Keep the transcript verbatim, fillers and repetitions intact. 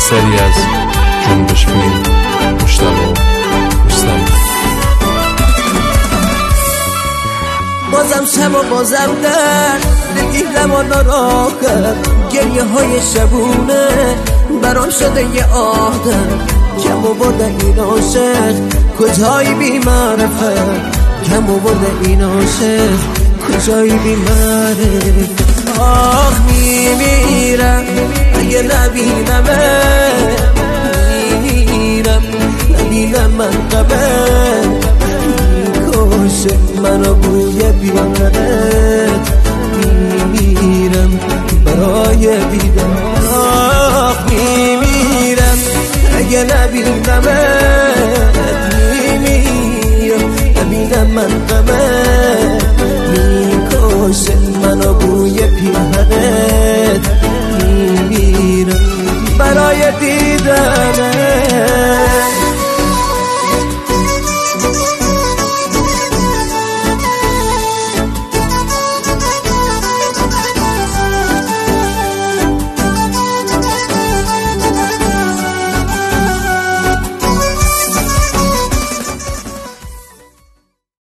اثری از جنبش فیلم مشتبه رستمی. بازم شب و بازم در دلگیرم و ناراه کرد، گریه های شبونه برام شده یه آدم. کم و برده این عاشق کجایی بی معرفت، کم و برده این عاشق کجایی بی معرفت. آخ میمیرم اگه نبینمه، میمیرم نبینم من قبل، میکشه منو بوی بیدنت، میمیرم برای دیدن. آخ میمیرم اگه نبینمت، میمیرم نبینم من قبل،